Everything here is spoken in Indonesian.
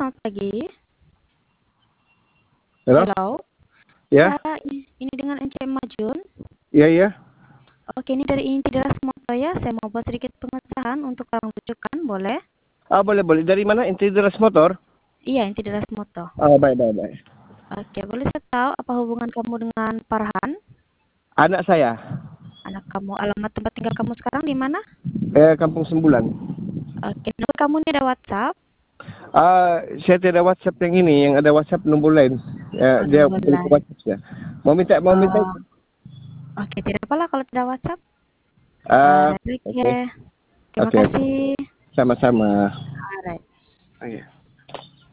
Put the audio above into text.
selamat pagi. Halo? Halo. Ya? Ini dengan NC Majun. Iya, iya. Oke, ini dari Inti Deras Moto ya. Saya mau buat sedikit pengesahan untuk orang rujukan, boleh? Boleh, boleh. Dari mana? Integritas Motor? Iya, Inti Deras Moto. Baik, baik, baik. Oke, boleh saya tahu apa hubungan kamu dengan Farhan? Anak saya, Anak kamu, alamat tempat tinggal kamu sekarang di mana? Kampung Sembulan. Oke, nomor kamu ini ada WhatsApp? Saya tidak WhatsApp yang ini, yang ada WhatsApp nombor lain. Dia Nomor beli ke lain. WhatsApp ya. Mau minta? Oh, oke, tidak apa-apa kalau tidak WhatsApp. Ah, Alright, oke. oke, Terima oke, oke. kasih. Sama-sama. Alright. Oke.